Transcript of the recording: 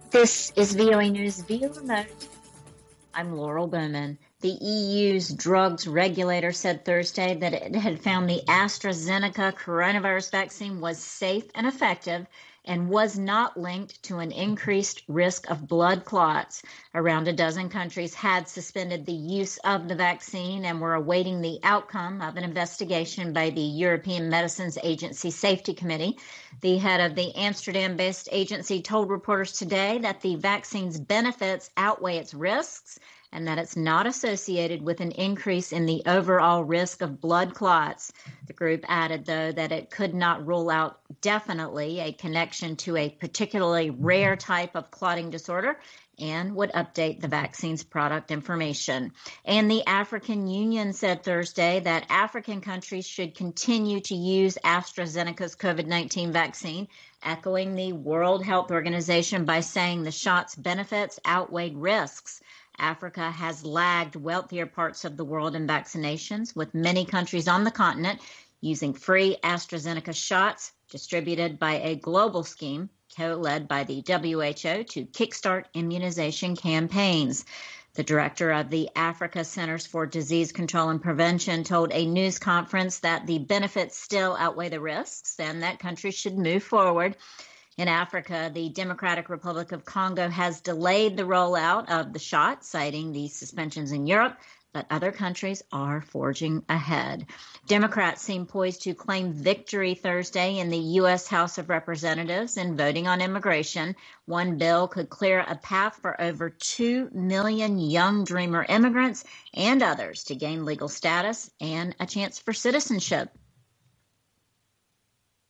This is VOA News via remote. I'm Laurel Bowman. The EU's drugs regulator said Thursday that it had found the AstraZeneca coronavirus vaccine was safe and effective and was not linked to an increased risk of blood clots. Around a dozen countries had suspended the use of the vaccine and were awaiting the outcome of an investigation by the European Medicines Agency Safety Committee. The head of the Amsterdam-based agency told reporters today that the vaccine's benefits outweigh its risks and that it's not associated with an increase in the overall risk of blood clots. The group added, though, that it could not rule out definitely a connection to a particularly rare type of clotting disorder and would update the vaccine's product information. And the African Union said Thursday that African countries should continue to use AstraZeneca's COVID-19 vaccine, echoing the World Health Organization by saying the shot's benefits outweighed risks. Africa has lagged wealthier parts of the world in vaccinations, with many countries on the continent using free AstraZeneca shots distributed by a global scheme co-led by the WHO to kickstart immunization campaigns. The director of the Africa Centers for Disease Control and Prevention told a news conference that the benefits still outweigh the risks and that countries should move forward. In Africa, the Democratic Republic of Congo has delayed the rollout of the shot, citing the suspensions in Europe, but other countries are forging ahead. Democrats seem poised to claim victory Thursday in the U.S. House of Representatives in voting on immigration. One bill could clear a path for over 2 million young dreamer immigrants and others to gain legal status and a chance for citizenship.